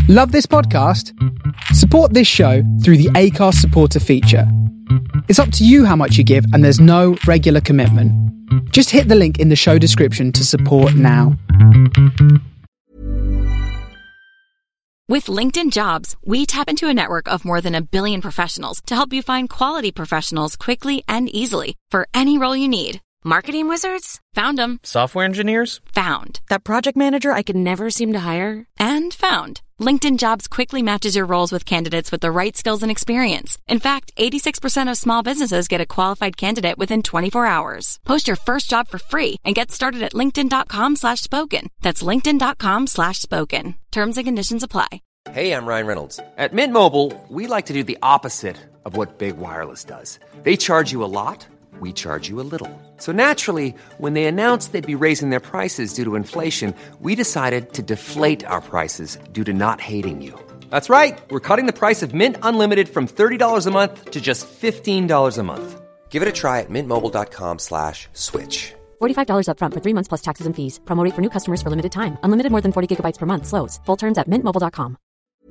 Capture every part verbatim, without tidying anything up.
Love this podcast? Support this show through the Acast supporter feature. It's up to you how much you give, and there's no regular commitment. Just hit the link in the show description to support now. With LinkedIn Jobs, we tap into a network of more than a billion professionals to help you find quality professionals quickly and easily for any role you need. Marketing wizards? Found them. Software engineers? Found. That project manager I could never seem to hire? And found. LinkedIn Jobs quickly matches your roles with candidates with the right skills and experience. In fact, eighty-six percent of small businesses get a qualified candidate within twenty-four hours. Post your first job for free and get started at linkedin.com slash spoken. That's linkedin.com slash spoken. Terms and conditions apply. Hey, I'm Ryan Reynolds. At Mint Mobile, we like to do the opposite of what Big Wireless does. They charge you a lot. We charge you a little. So naturally, when they announced they'd be raising their prices due to inflation, we decided to deflate our prices due to not hating you. That's right. We're cutting the price of Mint Unlimited from thirty dollars a month to just fifteen dollars a month. Give it a try at mintmobile.com slash switch. forty-five dollars up front for three months plus taxes and fees. Promo rate for new customers for limited time. Unlimited more than forty gigabytes per month. Slows full terms at mint mobile dot com.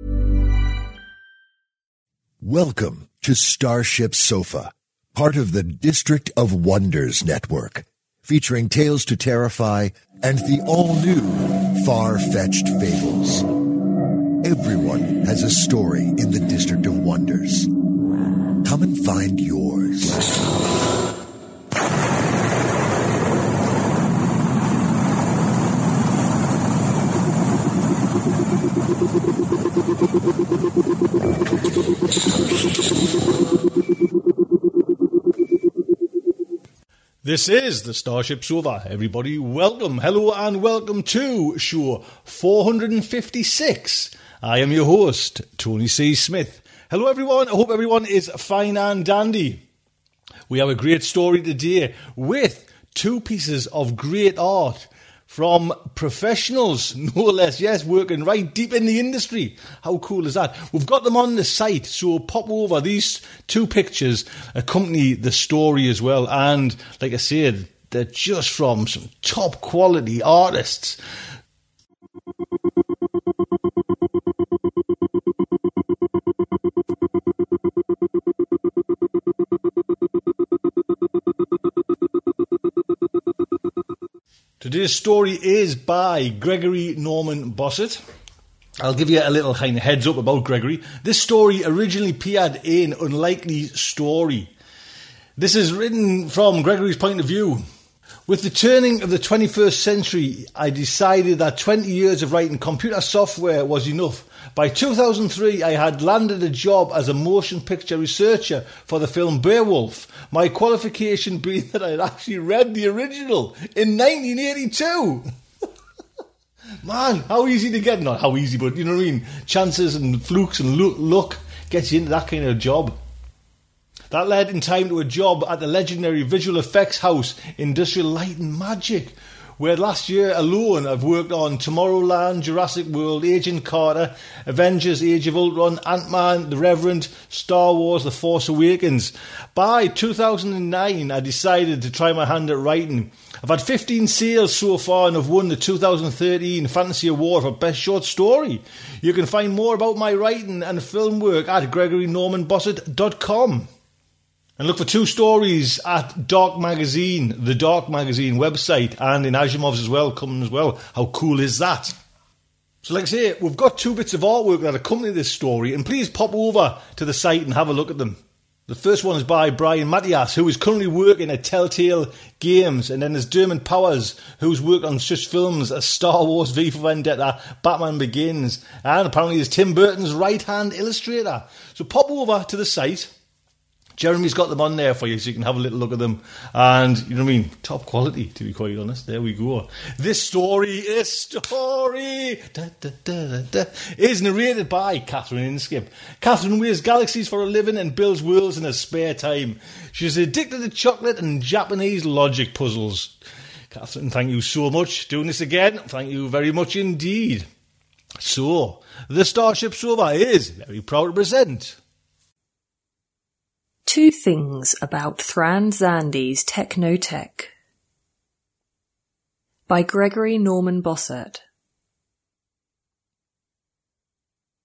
Welcome to Starship Sofa, part of the District of Wonders network, featuring Tales to Terrify and the all-new Far-Fetched Fables. Everyone has a story in the District of Wonders. Come and find yours. This is the Starship Sofa. Everybody, welcome, hello, and welcome to show four hundred fifty-six. I am your host, Tony C. Smith. Hello, everyone. I hope everyone is fine and dandy. We have a great story today with two pieces of great art from professionals, no less, yes, working right deep in the industry. How cool is that? We've got them on the site, so pop over. These two pictures accompany the story as well, and like I said, they're just from some top quality artists. Today's story is by Gregory Norman Bossert. I'll give you a little kind of heads up about Gregory. This story originally appeared in Unlikely Story. This is written from Gregory's point of view. With the turning of the twenty-first century, I decided that twenty years of writing computer software was enough. By two thousand three, I had landed a job as a motion picture researcher for the film Beowulf. My qualification being that I had actually read the original in nineteen eighty-two. Man, how easy to get. Not how easy, but you know what I mean. Chances and flukes and luck gets you into that kind of job. That led in time to a job at the legendary visual effects house Industrial Light and Magic, where last year alone I've worked on Tomorrowland, Jurassic World, Agent Carter, Avengers, Age of Ultron, Ant-Man, The Reverend, Star Wars, The Force Awakens. By two thousand nine, I decided to try my hand at writing. I've had fifteen sales so far and have won the two thousand thirteen Fantasy Award for Best Short Story. You can find more about my writing and film work at gregory norman bossert dot com. And look for two stories at Dark Magazine, the Dark Magazine website, and in Asimov's as well, coming as well. How cool is that? So like I say, we've got two bits of artwork that accompany this story, and please pop over to the site and have a look at them. The first one is by Brian Matthias, who is currently working at Telltale Games, and then there's Dermot Powers, who's worked on such films as Star Wars, V for Vendetta, Batman Begins, and apparently is Tim Burton's right-hand illustrator. So pop over to the site. Jeremy's got them on there for you so you can have a little look at them. And, you know what I mean, top quality, to be quite honest. There we go. This story, this story, da, da, da, da, da, is narrated by Catherine Inskip. Catherine wears galaxies for a living and builds worlds in her spare time. She's addicted to chocolate and Japanese logic puzzles. Catherine, thank you so much. Doing this again, thank you very much indeed. So, the Starship Sofa is very proud to present... Two Things About Thran Zandi's Technotech by Gregory Norman Bossert.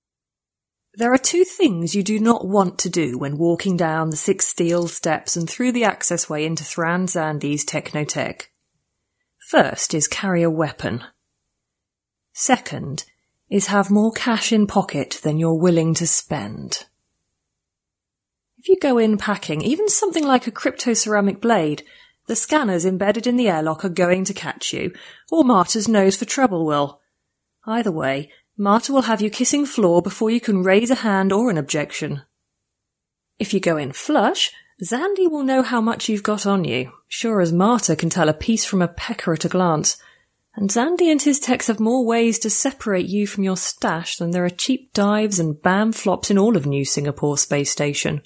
There are two things you do not want to do when walking down the six steel steps and through the accessway into Thran Zandi's Technotech. First is carry a weapon. Second is have more cash in pocket than you're willing to spend. If you go in packing even something like a crypto-ceramic blade, the scanners embedded in the airlock are going to catch you, or Marta's nose for trouble will. Either way, Marta will have you kissing floor before you can raise a hand or an objection. If you go in flush, Zandy will know how much you've got on you, sure as Marta can tell a piece from a pecker at a glance, and Zandy and his techs have more ways to separate you from your stash than there are cheap dives and bam flops in all of New Singapore Space Station.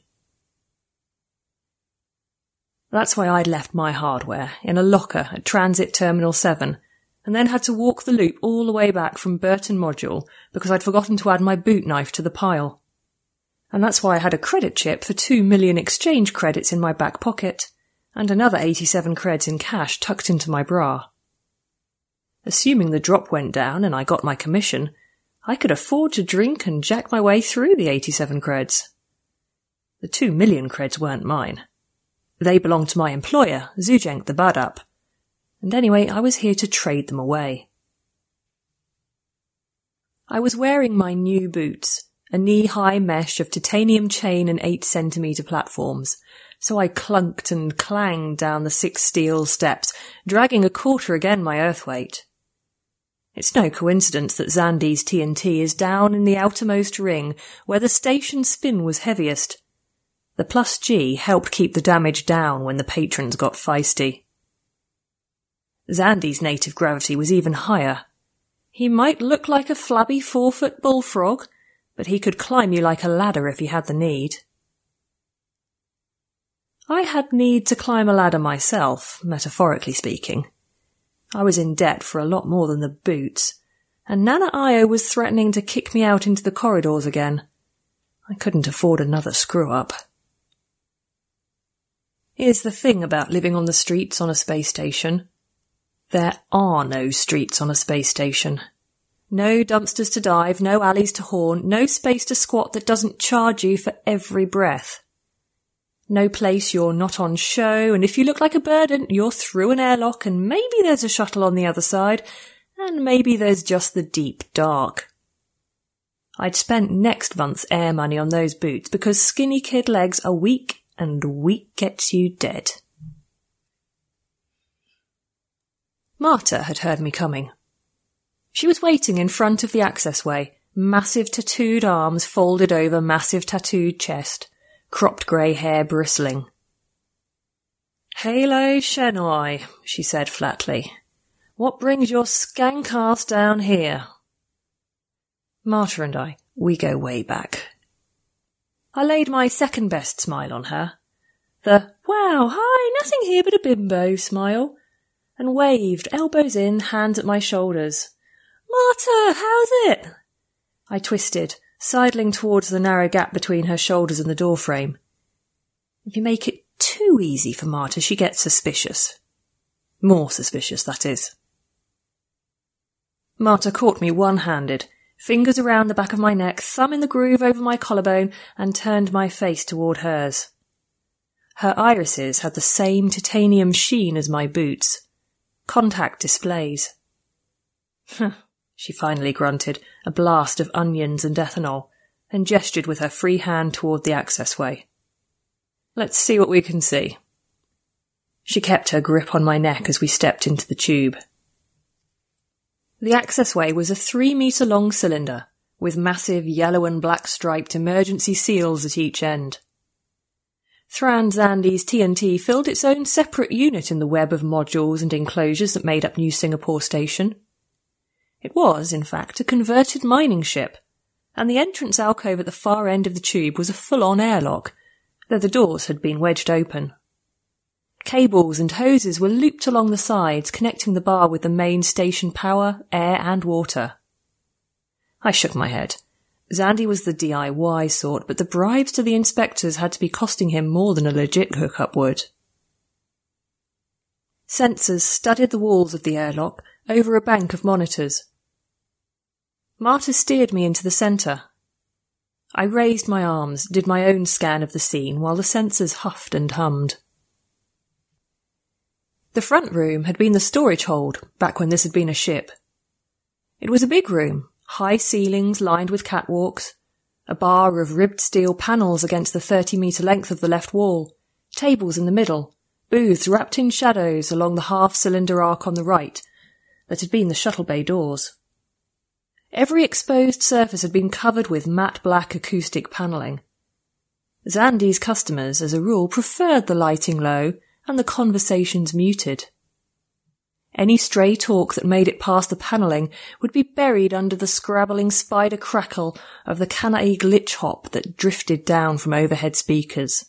That's why I'd left my hardware in a locker at Transit Terminal seven, and then had to walk the loop all the way back from Burton Module because I'd forgotten to add my boot knife to the pile. And that's why I had a credit chip for two million exchange credits in my back pocket, and another eighty-seven creds in cash tucked into my bra. Assuming the drop went down and I got my commission, I could afford to drink and jack my way through the eighty-seven creds. The two million creds weren't mine. They belonged to my employer, Zhujenk the Badup. And anyway, I was here to trade them away. I was wearing my new boots, a knee-high mesh of titanium chain and eight centimetre platforms, so I clunked and clanged down the six steel steps, dragging a quarter again my earth weight. It's no coincidence that Zandy's T N T is down in the outermost ring, where the station spin was heaviest. The plus G helped keep the damage down when the patrons got feisty. Zandy's native gravity was even higher. He might look like a flabby four-foot bullfrog, but he could climb you like a ladder if he had the need. I had need to climb a ladder myself, metaphorically speaking. I was in debt for a lot more than the boots, and Nana Io was threatening to kick me out into the corridors again. I couldn't afford another screw-up. Here's the thing about living on the streets on a space station. There are no streets on a space station. No dumpsters to dive, no alleys to haunt, no space to squat that doesn't charge you for every breath. No place you're not on show, and if you look like a burden, you're through an airlock, and maybe there's a shuttle on the other side, and maybe there's just the deep dark. I'd spent next month's air money on those boots because skinny kid legs are weak, and weak gets you dead. Marta had heard me coming. She was waiting in front of the accessway, massive tattooed arms folded over massive tattooed chest, cropped grey hair bristling. "Halo Shenoi," she said flatly. "What brings your skank ass down here?" Marta and I, we go way back. I laid my second-best smile on her, the "wow, hi, nothing here but a bimbo" smile, and waved, elbows in, hands at my shoulders. "Marta, how's it?" I twisted, sidling towards the narrow gap between her shoulders and the doorframe. If you make it too easy for Marta, she gets suspicious. More suspicious, that is. Marta caught me one-handed, fingers around the back of my neck, thumb in the groove over my collarbone, and turned my face toward hers. Her irises had the same titanium sheen as my boots. Contact displays. She finally grunted, a blast of onions and ethanol, then gestured with her free hand toward the accessway. "Let's see what we can see." She kept her grip on my neck as we stepped into the tube. The accessway was a three-metre-long cylinder, with massive yellow and black striped emergency seals at each end. Thran Zandi's T N T filled its own separate unit in the web of modules and enclosures that made up New Singapore Station. It was, in fact, a converted mining ship, and the entrance alcove at the far end of the tube was a full-on airlock, though the doors had been wedged open. Cables and hoses were looped along the sides, connecting the bar with the main station power, air and water. I shook my head. Zandy was the D I Y sort, but the bribes to the inspectors had to be costing him more than a legit hookup would. Sensors studded the walls of the airlock over a bank of monitors. Marta steered me into the centre. I raised my arms, did my own scan of the scene, while the sensors huffed and hummed. The front room had been the storage hold, back when this had been a ship. It was a big room, high ceilings lined with catwalks, a bar of ribbed steel panels against the thirty-metre length of the left wall, tables in the middle, booths wrapped in shadows along the half-cylinder arc on the right that had been the shuttle bay doors. Every exposed surface had been covered with matte black acoustic panelling. Zandy's customers, as a rule, preferred the lighting low and the conversations muted. Any stray talk that made it past the panelling would be buried under the scrabbling spider crackle of the Kanai glitch hop that drifted down from overhead speakers.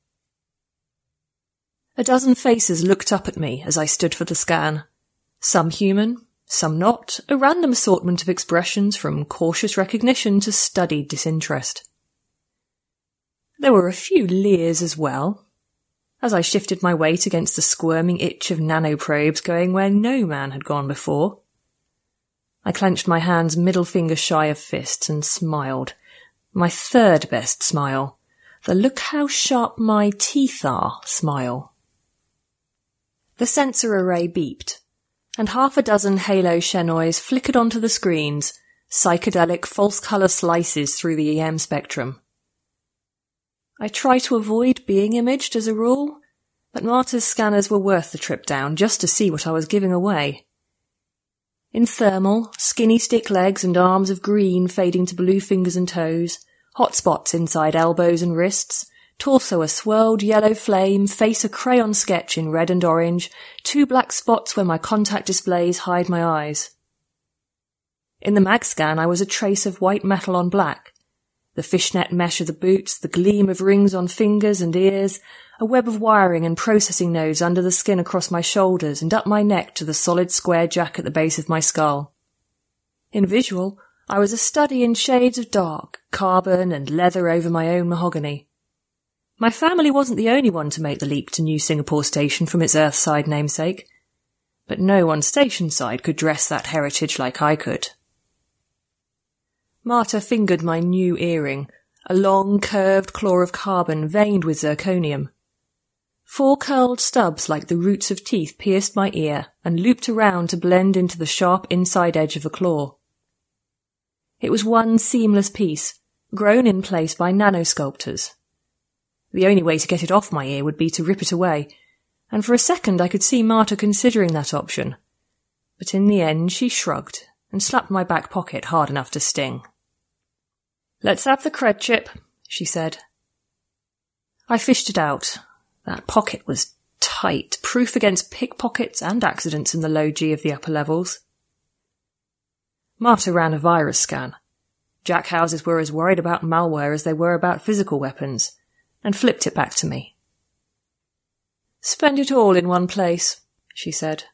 A dozen faces looked up at me as I stood for the scan. Some human, some not, a random assortment of expressions from cautious recognition to studied disinterest. There were a few leers as well, as I shifted my weight against the squirming itch of nanoprobes going where no man had gone before. I clenched my hands middle finger shy of fists and smiled. My third best smile. The look how sharp my teeth are smile. The sensor array beeped, and half a dozen halo chenoys flickered onto the screens, psychedelic false-colour slices through the E M spectrum. I try to avoid being imaged as a rule, but Marta's scanners were worth the trip down just to see what I was giving away. In thermal, skinny stick legs and arms of green fading to blue fingers and toes, hot spots inside elbows and wrists, torso a swirled yellow flame, face a crayon sketch in red and orange, two black spots where my contact displays hide my eyes. In the mag scan I was a trace of white metal on black, the fishnet mesh of the boots, the gleam of rings on fingers and ears, a web of wiring and processing nodes under the skin across my shoulders and up my neck to the solid square jack at the base of my skull. In visual, I was a study in shades of dark, carbon and leather over my own mahogany. My family wasn't the only one to make the leap to New Singapore Station from its Earthside namesake, but no one station-side could dress that heritage like I could. Marta fingered my new earring, a long, curved claw of carbon veined with zirconium. Four curled stubs like the roots of teeth pierced my ear and looped around to blend into the sharp inside edge of the claw. It was one seamless piece, grown in place by nanosculptors. The only way to get it off my ear would be to rip it away, and for a second I could see Marta considering that option. But in the end she shrugged and slapped my back pocket hard enough to sting. "Let's have the cred chip," she said. I fished it out. That pocket was tight, proof against pickpockets and accidents in the low G of the upper levels. Marta ran a virus scan. Jackhouses were as worried about malware as they were about physical weapons, and flipped it back to me. "Spend it all in one place," she said.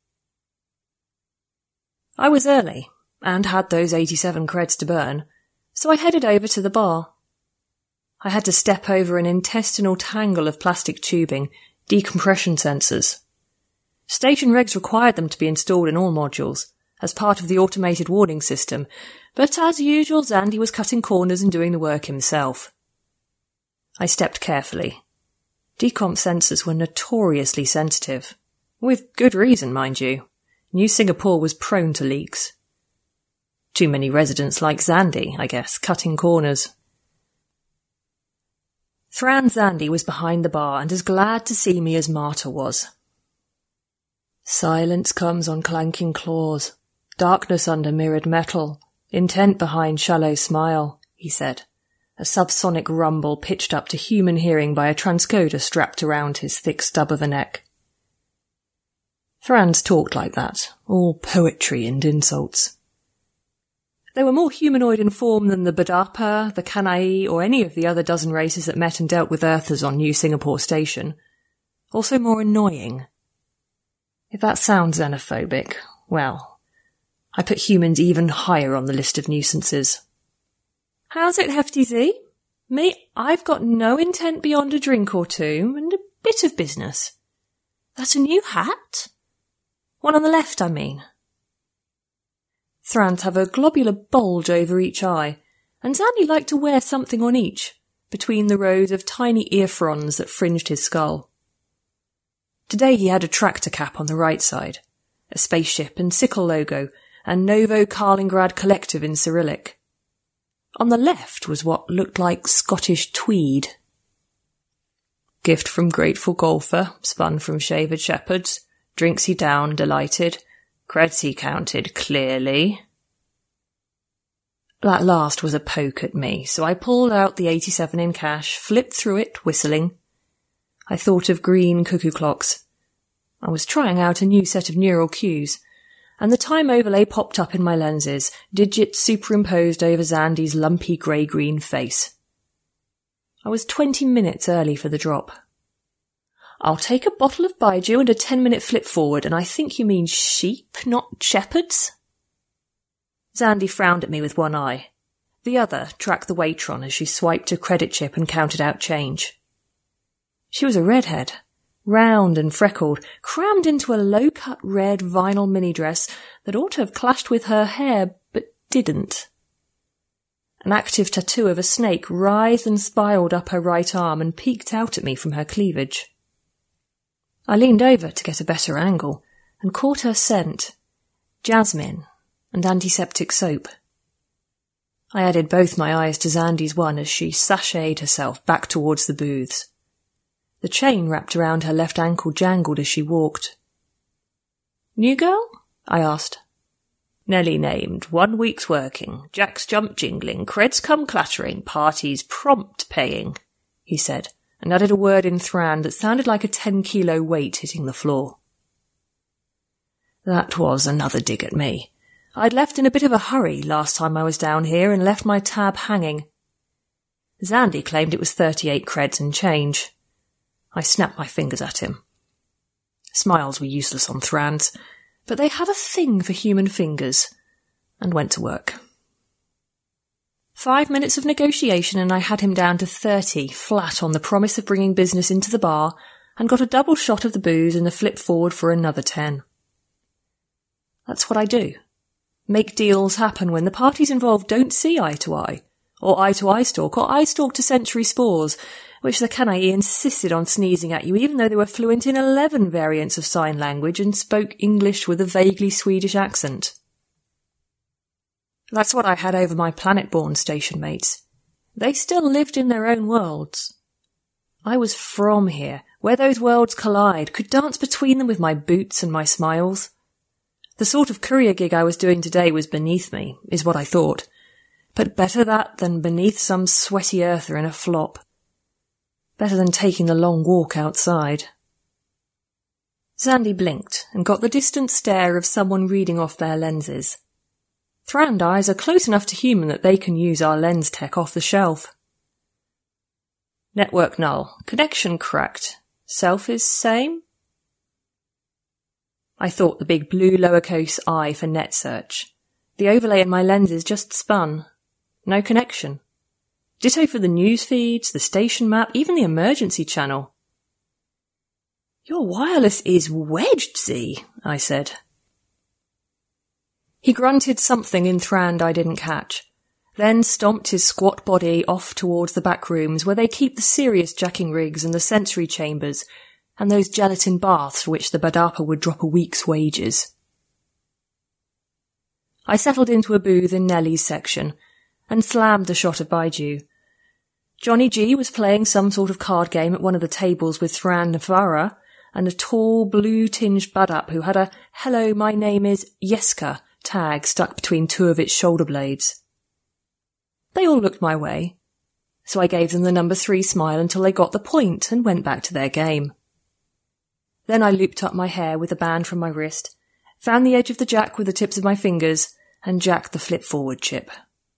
I was early, and had those eighty-seven creds to burn, so I headed over to the bar. I had to step over an intestinal tangle of plastic tubing, decompression sensors. Station regs required them to be installed in all modules, as part of the automated warning system, but as usual Zandy was cutting corners and doing the work himself. I stepped carefully. Decomp sensors were notoriously sensitive. With good reason, mind you. New Singapore was prone to leaks. Too many residents like Zandy, I guess, cutting corners. Thran Zandy was behind the bar and as glad to see me as Marta was. "Silence comes on clanking claws, darkness under mirrored metal, intent behind shallow smile," he said, a subsonic rumble pitched up to human hearing by a transcoder strapped around his thick stub of a neck. Thrans talked like that, all poetry and insults. They were more humanoid in form than the Badapa, the Kanai, or any of the other dozen races that met and dealt with Earthers on New Singapore Station. Also more annoying. If that sounds xenophobic, well, I put humans even higher on the list of nuisances. "How's it, Hefty Z? Me, I've got no intent beyond a drink or two, and a bit of business. That a new hat? One on the left, I mean." Thrans have a globular bulge over each eye, and Zandy liked to wear something on each, between the rows of tiny ear fronds that fringed his skull. Today he had a tractor cap on the right side, a spaceship and sickle logo, and Novo Karlingrad Collective in Cyrillic. On the left was what looked like Scottish tweed. Gift from grateful golfer, spun from shavered shepherds, drinks he down, delighted, creds he counted, clearly. That last was a poke at me, so I pulled out the eighty-seven in cash, flipped through it, whistling. I thought of green cuckoo clocks. I was trying out a new set of neural cues, and the time overlay popped up in my lenses, digits superimposed over Zandy's lumpy grey-green face. I was twenty minutes early for the drop. I'll take a bottle of Baijiu and a ten-minute flip forward, and I think you mean sheep, not shepherds? Zandy frowned at me with one eye. The other tracked the waitron as she swiped a credit chip and counted out change. She was a redhead, round and freckled, crammed into a low-cut red vinyl mini-dress that ought to have clashed with her hair, but didn't. An active tattoo of a snake writhed and spiraled up her right arm and peeked out at me from her cleavage. I leaned over to get a better angle and caught her scent, jasmine and antiseptic soap. I added both my eyes to Zandy's one as she sashayed herself back towards the booths. The chain wrapped around her left ankle jangled as she walked. "New girl?" I asked. "Nelly named, one week's working, Jack's jump jingling, creds come clattering, parties prompt paying," he said, and added a word in Thran that sounded like a ten-kilo weight hitting the floor. That was another dig at me. I'd left in a bit of a hurry last time I was down here and left my tab hanging. Zandy claimed it was thirty-eight creds and change. I snapped my fingers at him. Smiles were useless on Thrans, but they have a thing for human fingers, and went to work. Five minutes of negotiation and I had him down to thirty, flat on the promise of bringing business into the bar, and got a double shot of the booze and a flip forward for another ten. That's what I do. Make deals happen when the parties involved don't see eye to eye, or eye to eye stalk, or eye stalk to sensory spores, which the Kanai insisted on sneezing at you even though they were fluent in eleven variants of sign language and spoke English with a vaguely Swedish accent. That's what I had over my planet-born station mates. They still lived in their own worlds. I was from here, where those worlds collide, could dance between them with my boots and my smiles. The sort of courier gig I was doing today was beneath me, is what I thought. But better that than beneath some sweaty earther in a flop. Better than taking the long walk outside. Zandy blinked and got the distant stare of someone reading off their lenses. Thrand eyes are close enough to human that they can use our lens tech off the shelf. Network null. Connection cracked. Self is same? I thought the big blue lowercase I for net search. The overlay in my lenses just spun. No connection. Ditto for the news feeds, the station map, even the emergency channel. "Your wireless is wedged, Z," I said. He grunted something in Thrand I didn't catch, then stomped his squat body off towards the back rooms where they keep the serious jacking rigs and the sensory chambers, and those gelatin baths for which the Badapa would drop a week's wages. I settled into a booth in Nelly's section, and slammed the shot of Baijiu. Johnny G was playing some sort of card game at one of the tables with Thran Navara, and a tall, blue-tinged Badap who had a "Hello, my name is Yeska" tag stuck between two of its shoulder blades. They all looked my way, so I gave them the number three smile until they got the point and went back to their game. Then I looped up my hair with a band from my wrist, found the edge of the jack with the tips of my fingers, and jacked the flip-forward chip.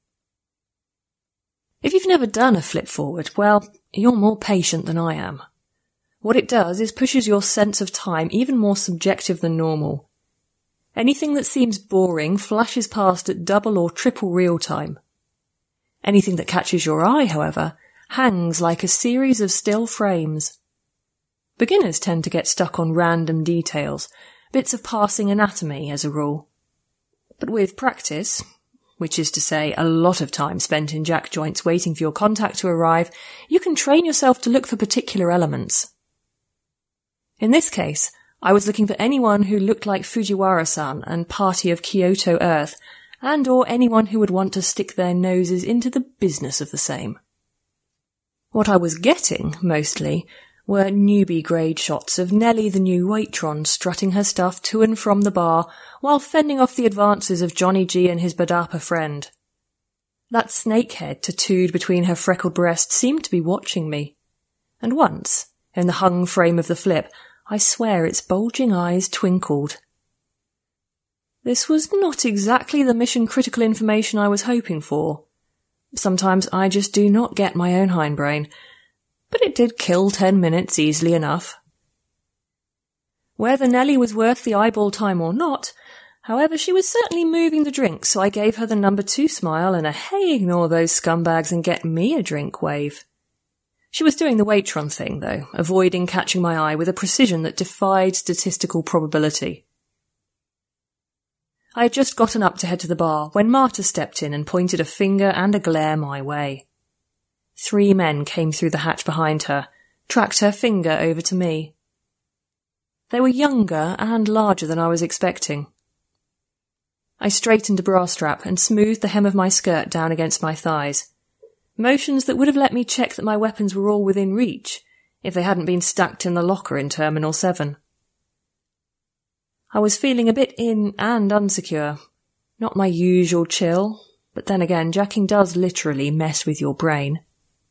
If you've never done a flip-forward, well, you're more patient than I am. What it does is pushes your sense of time even more subjective than normal. Anything that seems boring flashes past at double or triple real time. Anything that catches your eye, however, hangs like a series of still frames. Beginners tend to get stuck on random details, bits of passing anatomy as a rule. But with practice, which is to say a lot of time spent in jack joints waiting for your contact to arrive, you can train yourself to look for particular elements. In this case, I was looking for anyone who looked like Fujiwara-san and Party of Kyoto Earth, and or anyone who would want to stick their noses into the business of the same. What I was getting, mostly, were newbie-grade shots of Nellie the new Waitron strutting her stuff to and from the bar while fending off the advances of Johnny G and his Badapa friend. That snakehead tattooed between her freckled breasts seemed to be watching me, and once, in the hung frame of the flip, I swear its bulging eyes twinkled. This was not exactly the mission-critical information I was hoping for. Sometimes I just do not get my own hindbrain, but it did kill ten minutes easily enough. Whether Nellie was worth the eyeball time or not, however, she was certainly moving the drink, so I gave her the number two smile and a hey, ignore those scumbags and get me a drink wave. She was doing the Waitron thing, though, avoiding catching my eye with a precision that defied statistical probability. I had just gotten up to head to the bar when Marta stepped in and pointed a finger and a glare my way. Three men came through the hatch behind her, tracked her finger over to me. They were younger and larger than I was expecting. I straightened a bra strap and smoothed the hem of my skirt down against my thighs, motions that would have let me check that my weapons were all within reach if they hadn't been stacked in the locker in Terminal seven. I was feeling a bit in and unsecure. Not my usual chill, but then again, jacking does literally mess with your brain.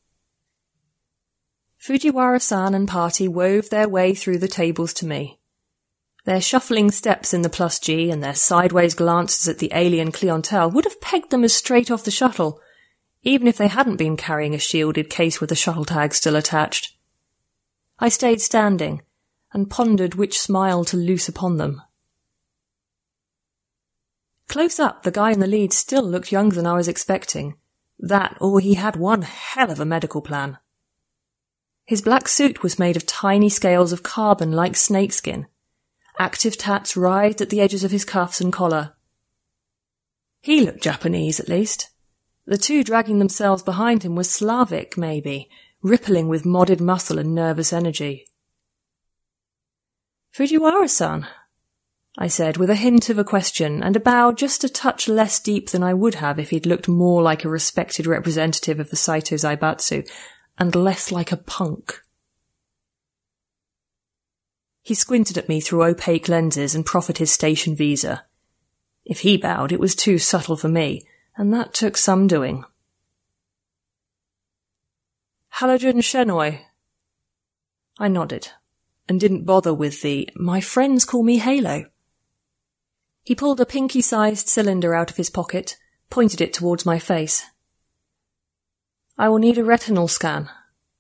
Fujiwara-san and party wove their way through the tables to me. Their shuffling steps in the plus G and their sideways glances at the alien clientele would have pegged them as straight off the shuttle, even if they hadn't been carrying a shielded case with a shuttle tag still attached. I stayed standing and pondered which smile to loose upon them. Close up, the guy in the lead still looked younger than I was expecting. That, or he had one hell of a medical plan. His black suit was made of tiny scales of carbon like snakeskin. Active tats writhed at the edges of his cuffs and collar. He looked Japanese, at least. The two dragging themselves behind him were Slavic, maybe, rippling with modded muscle and nervous energy. Fujiwara-san, I said, with a hint of a question and a bow just a touch less deep than I would have if he'd looked more like a respected representative of the Saito Zaibatsu and less like a punk. He squinted at me through opaque lenses and proffered his station visa. If he bowed, it was too subtle for me, and that took some doing. Halogen Shenoi. I nodded, and didn't bother with the, my friends call me Halo. He pulled a pinky-sized cylinder out of his pocket, pointed it towards my face. I will need a retinal scan.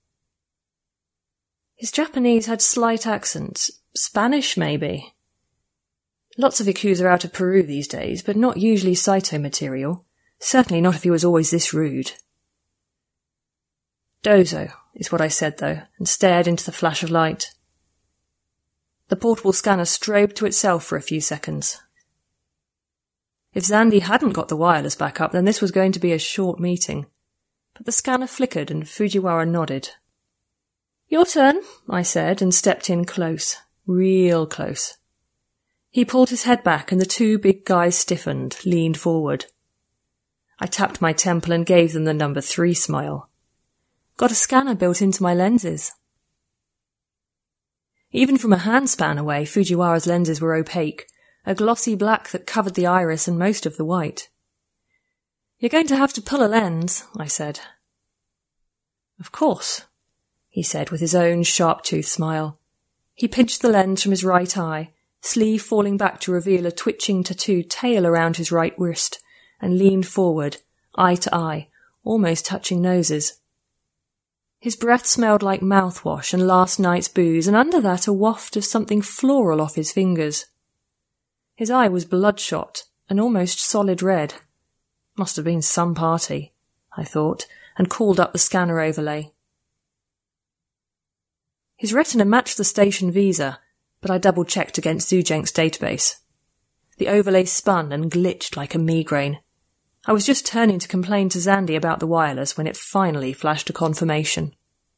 His Japanese had slight accents. Spanish, maybe. Lots of Yakuza out of Peru these days, but not usually Saito material. Certainly not if he was always this rude. Dozo, is what I said, though, and stared into the flash of light. The portable scanner strobed to itself for a few seconds. If Zandy hadn't got the wireless back up, then this was going to be a short meeting. But the scanner flickered and Fujiwara nodded. Your turn, I said, and stepped in close, real close. He pulled his head back and the two big guys stiffened, leaned forward. I tapped my temple and gave them the number three smile. Got a scanner built into my lenses. Even from a handspan away, Fujiwara's lenses were opaque, a glossy black that covered the iris and most of the white. You're going to have to pull a lens, I said. Of course, he said with his own sharp-toothed smile. He pinched the lens from his right eye, sleeve falling back to reveal a twitching tattooed tail around his right wrist, and leaned forward, eye to eye, almost touching noses. His breath smelled like mouthwash and last night's booze, and under that a waft of something floral off his fingers. His eye was bloodshot and almost solid red. Must have been some party, I thought, and called up the scanner overlay. His retina matched the station visa, but I double-checked against Zujenk's database. The overlay spun and glitched like a migraine. I was just turning to complain to Zandy about the wireless when it finally flashed a confirmation.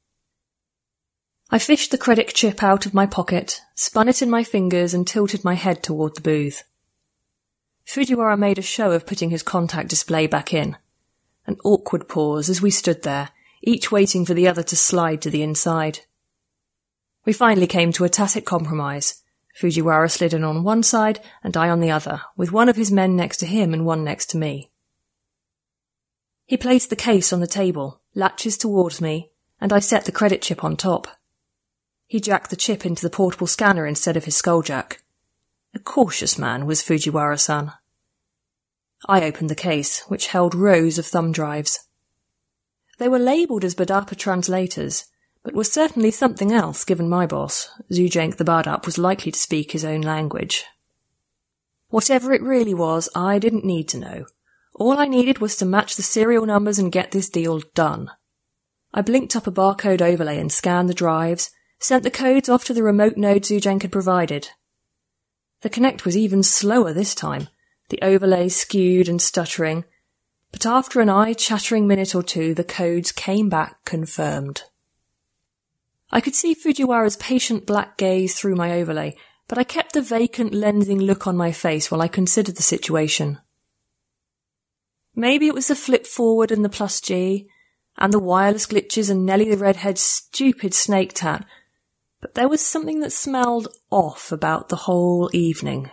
I fished the credit chip out of my pocket, spun it in my fingers and tilted my head toward the booth. Fujiwara made a show of putting his contact display back in. An awkward pause as we stood there, each waiting for the other to slide to the inside. We finally came to a tacit compromise. Fujiwara slid in on one side and I on the other, with one of his men next to him and one next to me. He placed the case on the table, latches towards me, and I set the credit chip on top. He jacked the chip into the portable scanner instead of his skulljack. A cautious man was Fujiwara-san. I opened the case, which held rows of thumb drives. They were labelled as Badapa translators, but were certainly something else given my boss, Zhugenk the Badap, was likely to speak his own language. Whatever it really was, I didn't need to know. All I needed was to match the serial numbers and get this deal done. I blinked up a barcode overlay and scanned the drives, sent the codes off to the remote node Zhugenk had provided. The connect was even slower this time, the overlay skewed and stuttering, but after an eye-chattering minute or two the codes came back confirmed. I could see Fujiwara's patient black gaze through my overlay, but I kept the vacant lensing look on my face while I considered the situation. Maybe it was the flip forward and the plus G, and the wireless glitches and Nelly the Redhead's stupid snake tat, but there was something that smelled off about the whole evening.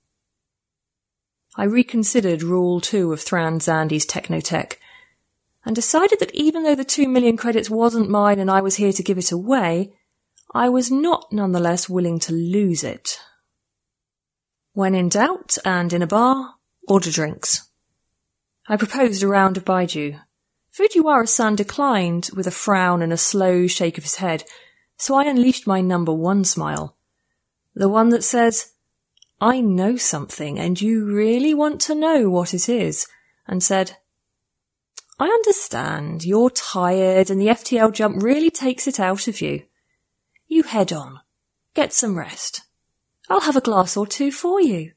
I reconsidered Rule two of Thran Zandy's Technotech, and decided that even though the two million credits wasn't mine and I was here to give it away, I was not nonetheless willing to lose it. When in doubt, and in a bar, order drinks. I proposed a round of Baiju. Fujiwara-san declined with a frown and a slow shake of his head, so I unleashed my number one smile. The one that says, I know something and you really want to know what it is, and said, I understand, you're tired and the F T L jump really takes it out of you. You head on. Get some rest. I'll have a glass or two for you.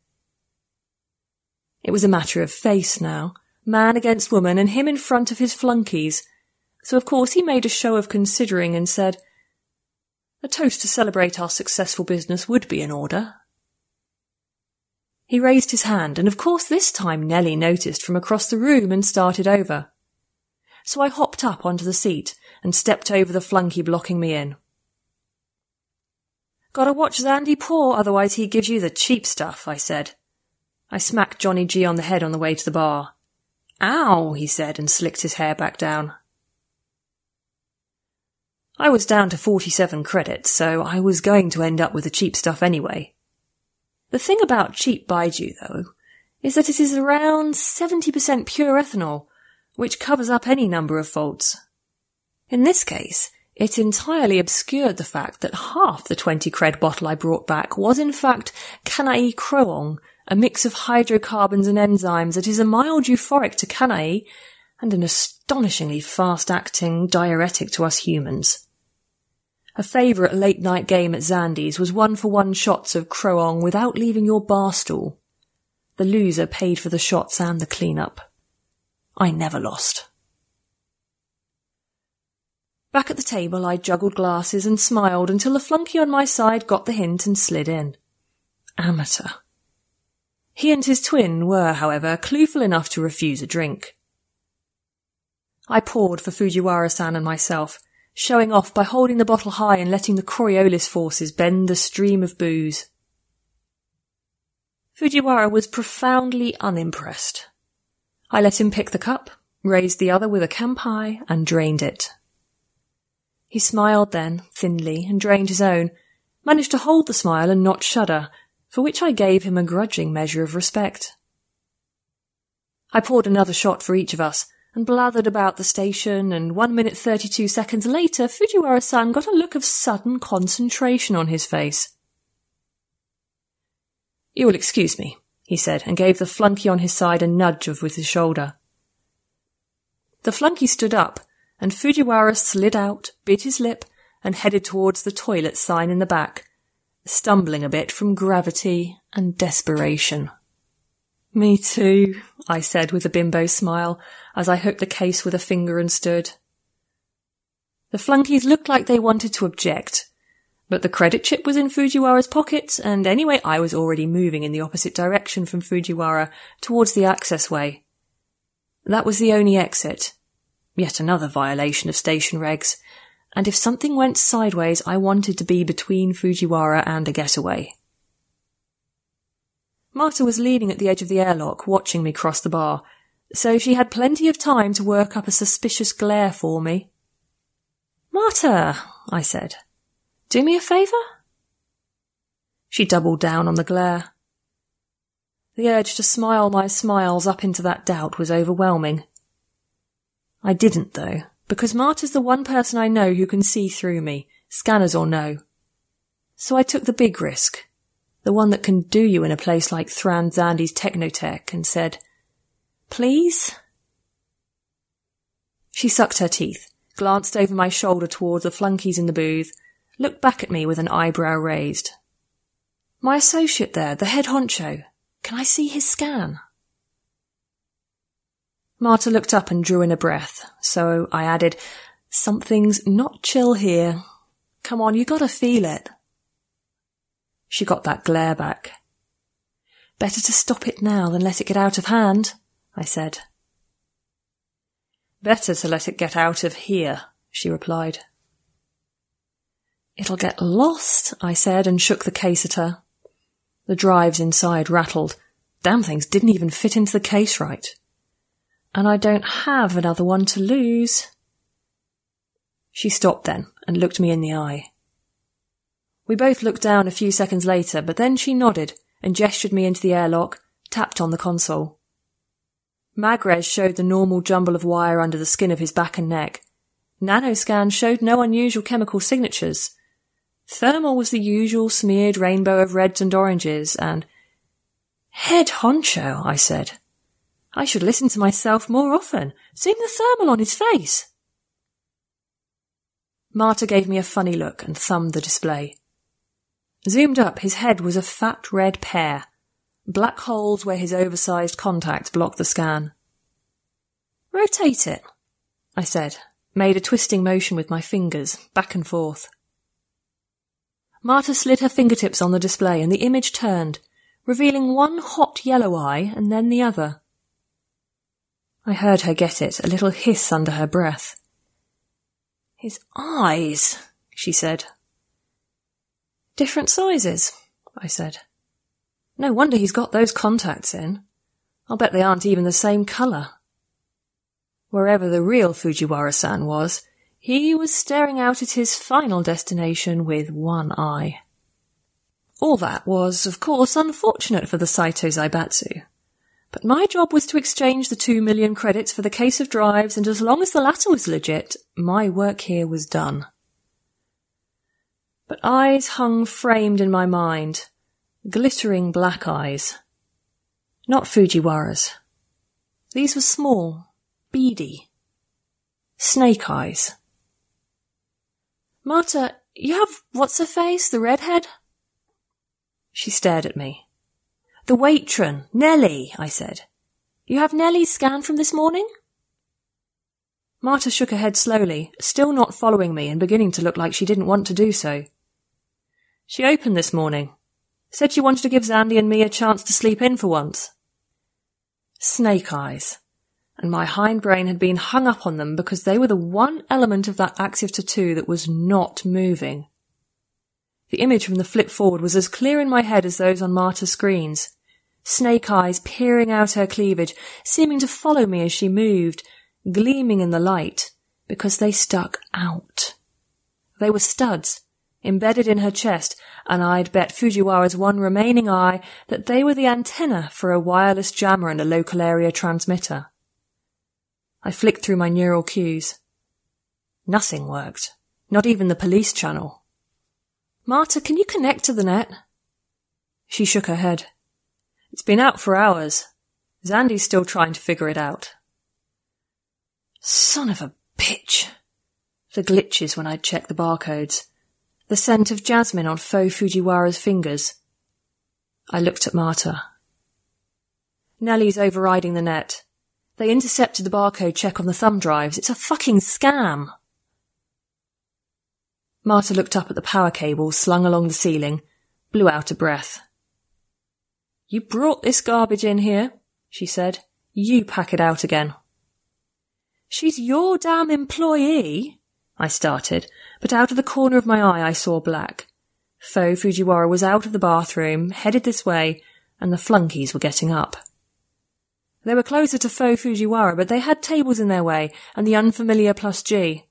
It was a matter of face now, man against woman and him in front of his flunkies, so of course he made a show of considering and said, a toast to celebrate our successful business would be in order. He raised his hand, and of course this time Nelly noticed from across the room and started over. So I hopped up onto the seat and stepped over the flunky blocking me in. Gotta watch Zandy pour, otherwise he gives you the cheap stuff, I said. I smacked Johnny G on the head on the way to the bar. Ow, he said and slicked his hair back down. I was down to forty-seven credits, so I was going to end up with the cheap stuff anyway. The thing about cheap Baiju, though, is that it is around seventy percent pure ethanol, which covers up any number of faults. In this case, it entirely obscured the fact that half the twenty cred bottle I brought back was in fact Kanai Kroong, a mix of hydrocarbons and enzymes that is a mild euphoric to Kanai and an astonishingly fast-acting diuretic to us humans. A favourite late-night game at Zandy's was one-for-one shots of Kroong without leaving your bar stool. The loser paid for the shots and the clean-up. I never lost. Back at the table I juggled glasses and smiled until the flunky on my side got the hint and slid in. Amateur. He and his twin were, however, clueful enough to refuse a drink. I poured for Fujiwara-san and myself, showing off by holding the bottle high and letting the Coriolis forces bend the stream of booze. Fujiwara was profoundly unimpressed. I let him pick the cup, raised the other with a kampai, and drained it. He smiled then, thinly, and drained his own, managed to hold the smile and not shudder, for which I gave him a grudging measure of respect. I poured another shot for each of us, and blathered about the station, and one minute thirty-two seconds later Fujiwara-san got a look of sudden concentration on his face. You will excuse me, he said, and gave the flunky on his side a nudge of with his shoulder. The flunky stood up, and Fujiwara slid out, bit his lip, and headed towards the toilet sign in the back, stumbling a bit from gravity and desperation. Me too, I said with a bimbo smile as I hooked the case with a finger and stood. The flunkies looked like they wanted to object, but the credit chip was in Fujiwara's pocket, and anyway I was already moving in the opposite direction from Fujiwara towards the access way. That was the only exit. Yet another violation of station regs, and if something went sideways I wanted to be between Fujiwara and a getaway. Marta was leaning at the edge of the airlock, watching me cross the bar, so she had plenty of time to work up a suspicious glare for me. "Marta," I said, "do me a favour?" She doubled down on the glare. The urge to smile my smiles up into that doubt was overwhelming. I didn't, though, because Marta's the one person I know who can see through me, scanners or no. So I took the big risk, the one that can do you in a place like Thran Zandi's Technotech, and said, "Please?" She sucked her teeth, glanced over my shoulder towards the flunkies in the booth, looked back at me with an eyebrow raised. "My associate there, the head honcho, can I see his scan?" Marta looked up and drew in a breath, so I added, "Something's not chill here. Come on, you gotta feel it." She got that glare back. "Better to stop it now than let it get out of hand," I said. "Better to let it get out of here," she replied. "It'll get lost," I said, and shook the case at her. The drives inside rattled. Damn things didn't even fit into the case right. And I don't have another one to lose. She stopped then and looked me in the eye. We both looked down a few seconds later, but then she nodded and gestured me into the airlock, tapped on the console. Magrez showed the normal jumble of wire under the skin of his back and neck. Nanoscan showed no unusual chemical signatures. Thermal was the usual smeared rainbow of reds and oranges, and... "Head honcho," I said. "I should listen to myself more often, seeing the thermal on his face." Marta gave me a funny look and thumbed the display. Zoomed up, his head was a fat red pear, black holes where his oversized contacts blocked the scan. "Rotate it," I said, made a twisting motion with my fingers, back and forth. Marta slid her fingertips on the display and the image turned, revealing one hot yellow eye and then the other. I heard her get it, a little hiss under her breath. "His eyes," she said. "Different sizes," I said. "No wonder he's got those contacts in. I'll bet they aren't even the same colour." Wherever the real Fujiwara-san was, he was staring out at his final destination with one eye. All that was, of course, unfortunate for the Saito Zaibatsu. But my job was to exchange the two million credits for the case of drives, and as long as the latter was legit, my work here was done. But eyes hung framed in my mind, glittering black eyes. Not Fujiwara's. These were small, beady. Snake eyes. "Marta, you have what's-her-face, the redhead?" She stared at me. "The Waitron, Nellie," I said. "You have Nellie's scan from this morning?" Marta shook her head slowly, still not following me and beginning to look like she didn't want to do so. "She opened this morning. Said she wanted to give Zandy and me a chance to sleep in for once." Snake eyes. And my hindbrain had been hung up on them because they were the one element of that active tattoo that was not moving. The image from the flip forward was as clear in my head as those on Marta's screens. Snake eyes peering out her cleavage, seeming to follow me as she moved, gleaming in the light, because they stuck out. They were studs, embedded in her chest, and I'd bet Fujiwara's one remaining eye that they were the antenna for a wireless jammer and a local area transmitter. I flicked through my neural cues. Nothing worked, not even the police channel. "Marta, can you connect to the net?" She shook her head. "It's been out for hours. Zandy's still trying to figure it out." Son of a bitch. The glitches when I'd checked the barcodes. The scent of jasmine on faux Fujiwara's fingers. I looked at Marta. Nellie's overriding the net. They intercepted the barcode check on the thumb drives. It's a fucking scam. Marta looked up at the power cable slung along the ceiling, blew out a breath. You brought this garbage in here, she said. You pack it out again. She's your damn employee, I started, but out of the corner of my eye I saw black. Fo Fujiwara was out of the bathroom, headed this way, and the flunkies were getting up. They were closer to Fo Fujiwara, but they had tables in their way, and the unfamiliar plus G.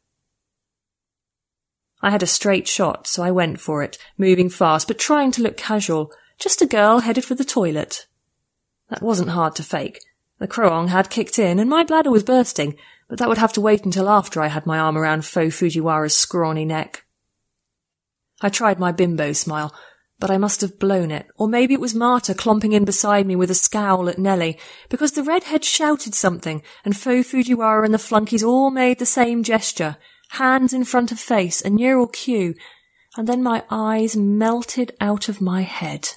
I had a straight shot, so I went for it, moving fast, but trying to look casual. Just a girl headed for the toilet. That wasn't hard to fake. The Kroong had kicked in, and my bladder was bursting, but that would have to wait until after I had my arm around Fo Fujiwara's scrawny neck. I tried my bimbo smile, but I must have blown it, or maybe it was Marta clomping in beside me with a scowl at Nellie, because the redhead shouted something, and Fo Fujiwara and the flunkies all made the same gesture, hands in front of face, a neural cue, and then my eyes melted out of my head.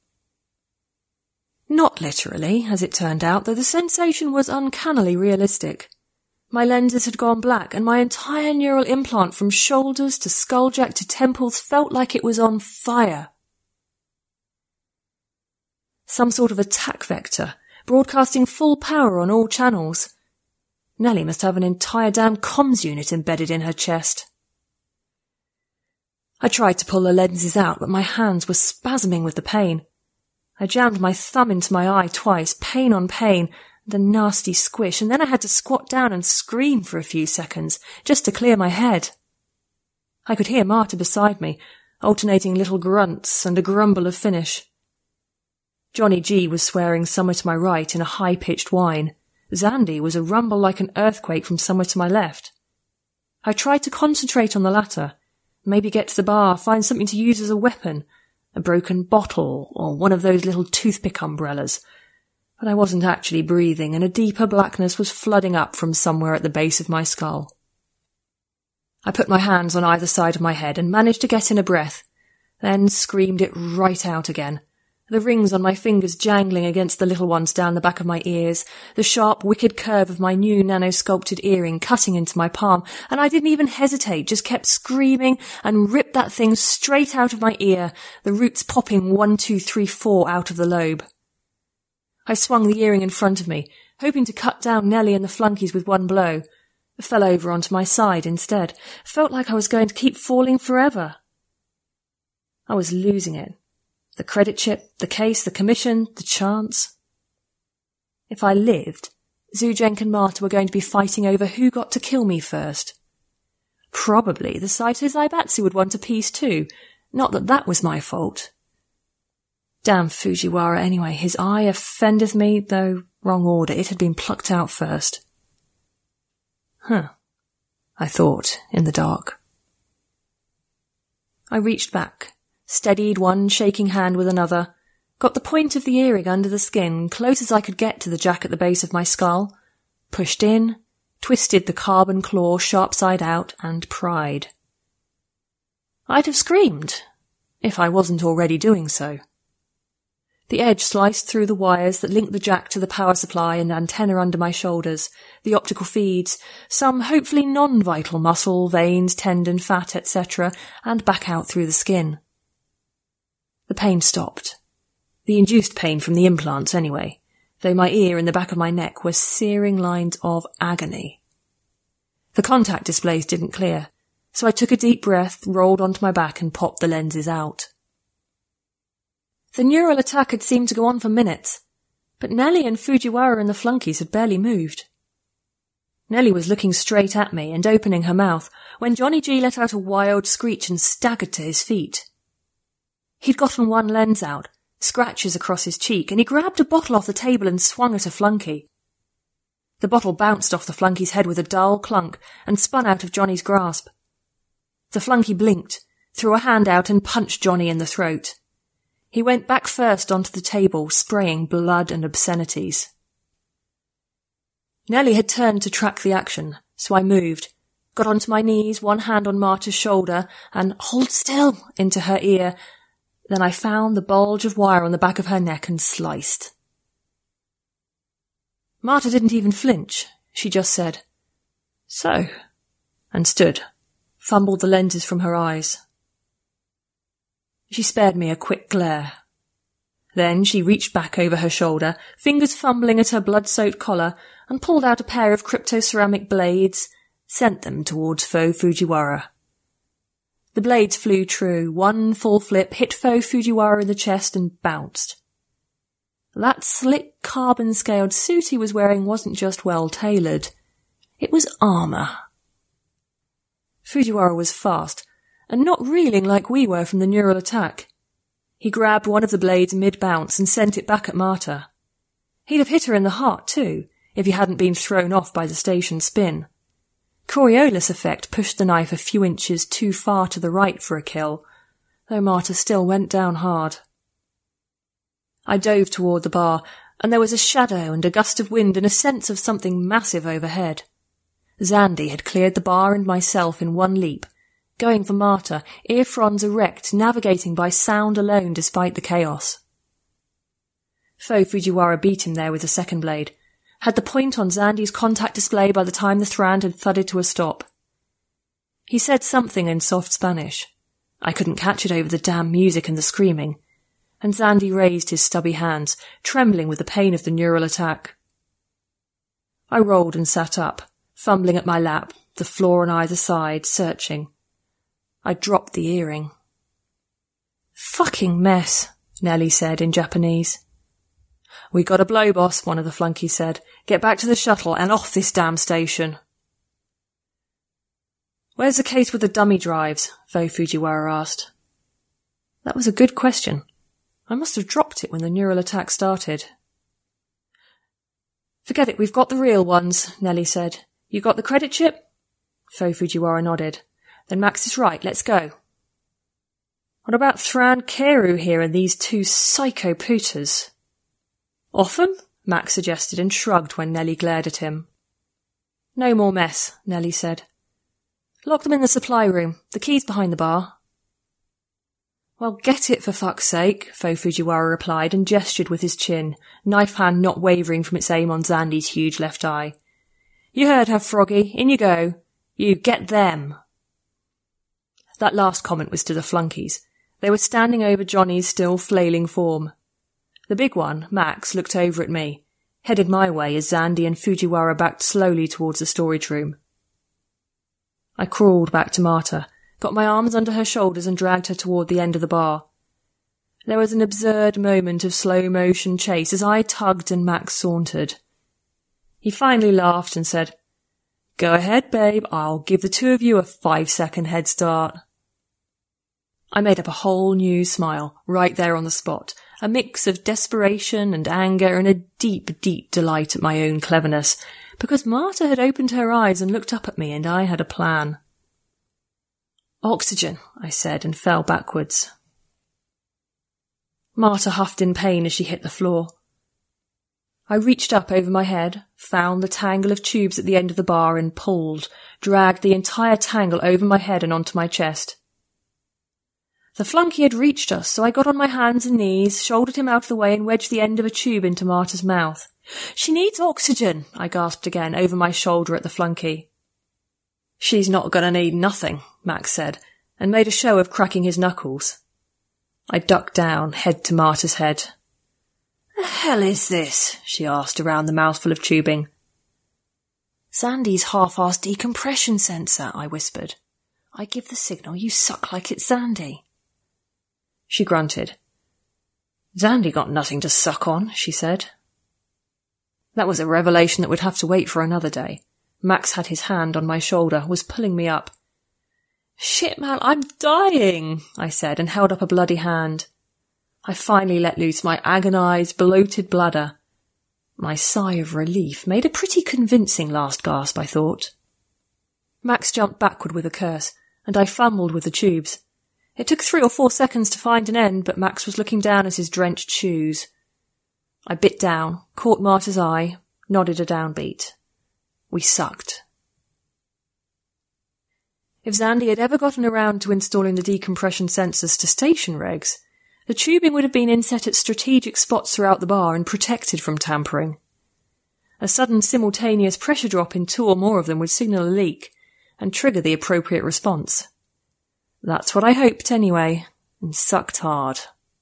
Not literally, as it turned out, though the sensation was uncannily realistic. My lenses had gone black, and my entire neural implant from shoulders to skulljack to temples felt like it was on fire. Some sort of attack vector, broadcasting full power on all channels. Nellie must have an entire damn comms unit embedded in her chest. I tried to pull the lenses out, but my hands were spasming with the pain. I jammed my thumb into my eye twice, pain on pain, and a nasty squish, and then I had to squat down and scream for a few seconds, just to clear my head. I could hear Marta beside me, alternating little grunts and a grumble of finish. Johnny G was swearing somewhere to my right in a high-pitched whine. Zandy was a rumble like an earthquake from somewhere to my left. I tried to concentrate on the latter, maybe get to the bar, find something to use as a weapon, a broken bottle, or one of those little toothpick umbrellas. But I wasn't actually breathing, and a deeper blackness was flooding up from somewhere at the base of my skull. I put my hands on either side of my head and managed to get in a breath, then screamed it right out again, the rings on my fingers jangling against the little ones down the back of my ears, the sharp, wicked curve of my new nano-sculpted earring cutting into my palm, and I didn't even hesitate, just kept screaming and ripped that thing straight out of my ear, the roots popping one, two, three, four out of the lobe. I swung the earring in front of me, hoping to cut down Nellie and the flunkies with one blow. I fell over onto my side instead. Felt like I was going to keep falling forever. I was losing it. The credit chip, the case, the commission, the chance. If I lived, Zoojenk and Marta were going to be fighting over who got to kill me first. Probably the Saito Zaibatsu would want a piece too. Not that that was my fault. Damn Fujiwara anyway, his eye offendeth me, though wrong order, it had been plucked out first. Huh, I thought, in the dark. I reached back, steadied one shaking hand with another, got the point of the earring under the skin, close as I could get to the jack at the base of my skull, pushed in, twisted the carbon claw sharp side out, and pried. I'd have screamed, if I wasn't already doing so. The edge sliced through the wires that linked the jack to the power supply and antenna under my shoulders, the optical feeds, some hopefully non-vital muscle, veins, tendon, fat, et cetera, and back out through the skin. The pain stopped. The induced pain from the implants, anyway, though my ear and the back of my neck were searing lines of agony. The contact displays didn't clear, so I took a deep breath, rolled onto my back, and popped the lenses out. The neural attack had seemed to go on for minutes, but Nellie and Fujiwara and the flunkies had barely moved. Nellie was looking straight at me and opening her mouth when Johnny G let out a wild screech and staggered to his feet. He'd gotten one lens out, scratches across his cheek, and he grabbed a bottle off the table and swung at a flunky. The bottle bounced off the flunky's head with a dull clunk and spun out of Johnny's grasp. The flunky blinked, threw a hand out and punched Johnny in the throat. He went back first onto the table, spraying blood and obscenities. Nellie had turned to track the action, so I moved, got onto my knees, one hand on Marta's shoulder, and "Hold still!" into her ear. Then I found the bulge of wire on the back of her neck and sliced. Marta didn't even flinch. She just said, "So," and stood, fumbled the lenses from her eyes. She spared me a quick glare. Then she reached back over her shoulder, fingers fumbling at her blood-soaked collar, and pulled out a pair of cryptoceramic blades, sent them towards Fo Fujiwara. The blades flew true. One full flip hit Fo Fujiwara in the chest and bounced. That slick carbon-scaled suit he was wearing wasn't just well-tailored. It was armour. Fujiwara was fast, and not reeling like we were from the neural attack. He grabbed one of the blades mid-bounce and sent it back at Marta. He'd have hit her in the heart, too, if he hadn't been thrown off by the station spin. Coriolis effect pushed the knife a few inches too far to the right for a kill, though Marta still went down hard. I dove toward the bar, and there was a shadow and a gust of wind and a sense of something massive overhead. Zandy had cleared the bar and myself in one leap, going for Marta, ear fronds erect, navigating by sound alone despite the chaos. Fo Fujiwara beat him there with the second blade, had the point on Zandy's contact display by the time the Thrand had thudded to a stop. He said something in soft Spanish. I couldn't catch it over the damn music and the screaming, and Zandy raised his stubby hands, trembling with the pain of the neural attack. I rolled and sat up, fumbling at my lap, the floor on either side, searching. I dropped the earring. "Fucking mess," Nellie said in Japanese. "We got a blow, boss," one of the flunkies said. "Get back to the shuttle and off this damn station." "Where's the case with the dummy drives?" Fo Fujiwara asked. That was a good question. I must have dropped it when the neural attack started. "Forget it, we've got the real ones," Nellie said. "You got the credit chip?" Fo Fujiwara nodded. "Then Max is right, let's go." "What about Thran Keru here and these two psycho pooters?" "Off them?" Max suggested and shrugged when Nellie glared at him. "No more mess," Nellie said. "Lock them in the supply room. The key's behind the bar." "Well, get it for fuck's sake," Fo Fujiwara replied and gestured with his chin, knife hand not wavering from its aim on Zandy's huge left eye. "You heard her, Froggy. In you go. You get them." That last comment was to the flunkies. They were standing over Johnny's still flailing form. The big one, Max, looked over at me, headed my way as Zandy and Fujiwara backed slowly towards the storage room. I crawled back to Marta, got my arms under her shoulders and dragged her toward the end of the bar. There was an absurd moment of slow-motion chase as I tugged and Max sauntered. He finally laughed and said, "Go ahead, babe, I'll give the two of you a five-second head start." I made up a whole new smile, right there on the spot, a mix of desperation and anger and a deep, deep delight at my own cleverness, because Marta had opened her eyes and looked up at me and I had a plan. "Oxygen," I said, and fell backwards. Marta huffed in pain as she hit the floor. I reached up over my head, found the tangle of tubes at the end of the bar and pulled, dragged the entire tangle over my head and onto my chest. The flunky had reached us, so I got on my hands and knees, shouldered him out of the way and wedged the end of a tube into Marta's mouth. "She needs oxygen," I gasped again, over my shoulder at the flunky. "She's not going to need nothing," Max said, and made a show of cracking his knuckles. I ducked down, head to Marta's head. "The hell is this?" she asked around the mouthful of tubing. "Zandy's half-assed decompression sensor," I whispered. "I give the signal, you suck like it's Zandy." She grunted. "Zandy got nothing to suck on," she said. That was a revelation that would have to wait for another day. Max had his hand on my shoulder, was pulling me up. "Shit, man, I'm dying," I said, and held up a bloody hand. I finally let loose my agonised, bloated bladder. My sigh of relief made a pretty convincing last gasp, I thought. Max jumped backward with a curse, and I fumbled with the tubes. It took three or four seconds to find an end, but Max was looking down at his drenched shoes. I bit down, caught Marta's eye, nodded a downbeat. We sucked. If Zandy had ever gotten around to installing the decompression sensors to station regs, the tubing would have been inset at strategic spots throughout the bar and protected from tampering. A sudden simultaneous pressure drop in two or more of them would signal a leak and trigger the appropriate response. That's what I hoped anyway, and sucked hard.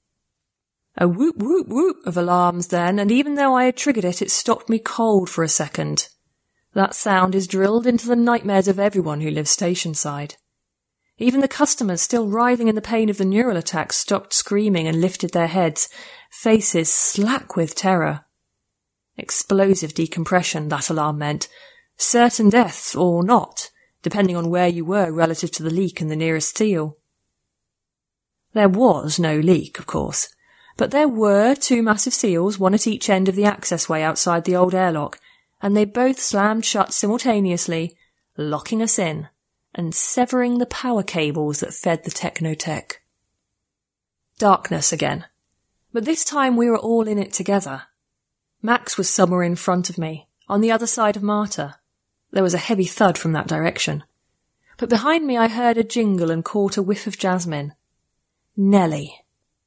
A whoop whoop whoop of alarms then, and even though I had triggered it, it stopped me cold for a second. That sound is drilled into the nightmares of everyone who lives station-side. Even the customers still writhing in the pain of the neural attack stopped screaming and lifted their heads, faces slack with terror. Explosive decompression, that alarm meant. Certain death, or not, depending on where you were relative to the leak in the nearest seal. There was no leak, of course, but there were two massive seals, one at each end of the access way outside the old airlock, and they both slammed shut simultaneously, locking us in and severing the power cables that fed the Technotech. Darkness again, but this time we were all in it together. Max was somewhere in front of me, on the other side of Marta. There was a heavy thud from that direction. But behind me I heard a jingle and caught a whiff of jasmine. Nellie.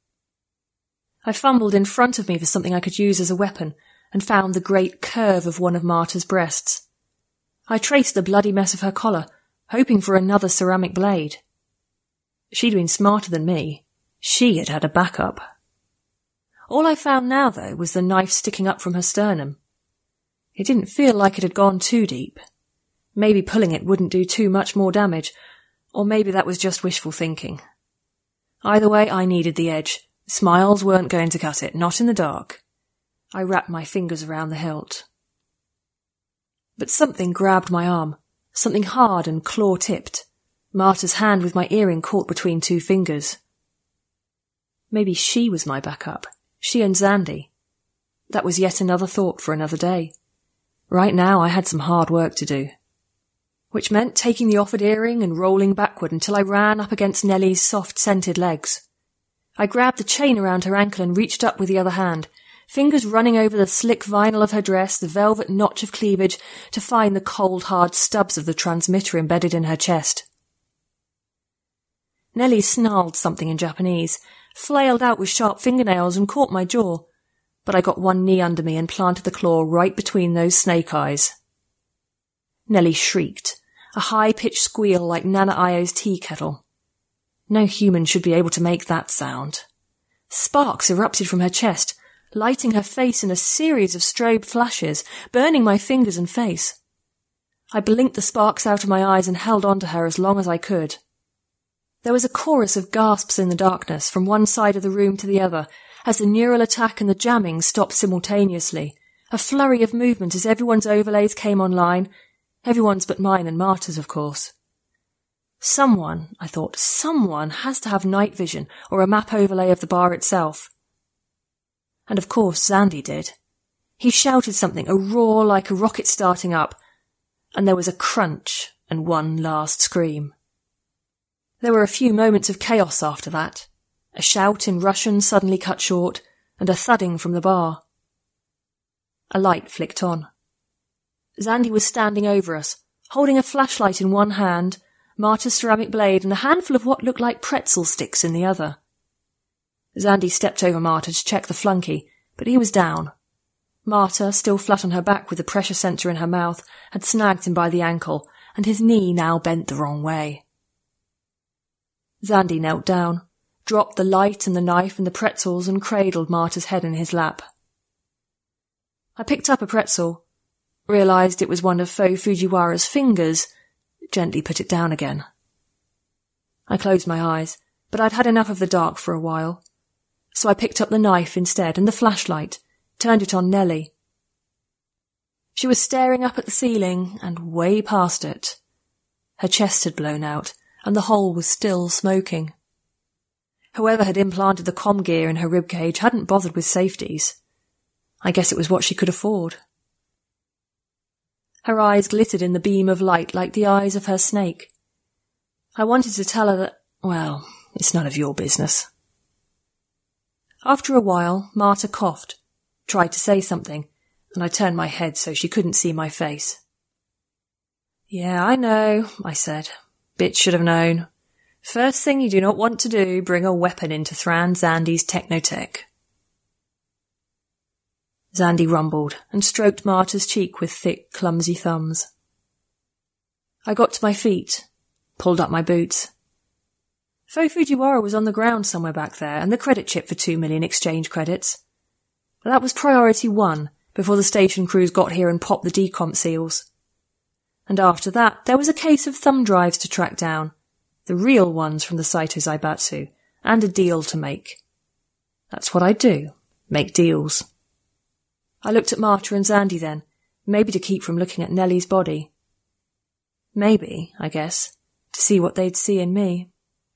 I fumbled in front of me for something I could use as a weapon, and found the great curve of one of Marta's breasts. I traced the bloody mess of her collar, hoping for another ceramic blade. She'd been smarter than me. She had had a backup. All I found now, though, was the knife sticking up from her sternum. It didn't feel like it had gone too deep. Maybe pulling it wouldn't do too much more damage, or maybe that was just wishful thinking. Either way, I needed the edge. Smiles weren't going to cut it, not in the dark. I wrapped my fingers around the hilt. But something grabbed my arm, something hard and claw-tipped. Marta's hand with my earring caught between two fingers. Maybe she was my backup. She and Zandy. That was yet another thought for another day. Right now I had some hard work to do. Which meant taking the offered earring and rolling backward until I ran up against Nellie's soft, scented legs. I grabbed the chain around her ankle and reached up with the other hand, fingers running over the slick vinyl of her dress, the velvet notch of cleavage, to find the cold, hard stubs of the transmitter embedded in her chest. Nellie snarled something in Japanese, flailed out with sharp fingernails and caught my jaw, but I got one knee under me and planted the claw right between those snake eyes. Nellie shrieked, a high-pitched squeal like Nana Io's tea kettle. No human should be able to make that sound. Sparks erupted from her chest, lighting her face in a series of strobe flashes, burning my fingers and face. I blinked the sparks out of my eyes and held on to her as long as I could. There was a chorus of gasps in the darkness from one side of the room to the other, as the neural attack and the jamming stopped simultaneously, a flurry of movement as everyone's overlays came online, everyone's but mine and Marta's, of course. Someone, I thought, someone has to have night vision or a map overlay of the bar itself. And of course Zandy did. He shouted something, a roar like a rocket starting up, and there was a crunch and one last scream. There were a few moments of chaos after that. A shout in Russian suddenly cut short, and a thudding from the bar. A light flicked on. Zandy was standing over us, holding a flashlight in one hand, Marta's ceramic blade and a handful of what looked like pretzel sticks in the other. Zandy stepped over Marta to check the flunky, but he was down. Marta, still flat on her back with the pressure sensor in her mouth, had snagged him by the ankle, and his knee now bent the wrong way. Zandy knelt down, dropped the light and the knife and the pretzels and cradled Marta's head in his lap. I picked up a pretzel, realised it was one of Fo Fujiwara's fingers, gently put it down again. I closed my eyes, but I'd had enough of the dark for a while, so I picked up the knife instead and the flashlight, turned it on Nellie. She was staring up at the ceiling and way past it. Her chest had blown out, and the hole was still smoking. Whoever had implanted the comm gear in her ribcage hadn't bothered with safeties. I guess it was what she could afford. Her eyes glittered in the beam of light like the eyes of her snake. I wanted to tell her that, well, it's none of your business. After a while, Marta coughed, tried to say something, and I turned my head so she couldn't see my face. Yeah, I know, I said. Bitch should have known. First thing you do not want to do, bring a weapon into Thran Zandy's Technotech. Xandy rumbled and stroked Marta's cheek with thick, clumsy thumbs. I got to my feet, pulled up my boots. Fo Fujiwara was on the ground somewhere back there, and the credit chip for two million exchange credits. But that was priority one, before the station crews got here and popped the decomp seals. And after that, there was a case of thumb drives to track down, the real ones from the Saito Zaibatsu, and a deal to make. That's what I do, make deals. I looked at Marta and Xandy then, maybe to keep from looking at Nellie's body. Maybe, I guess, to see what they'd see in me.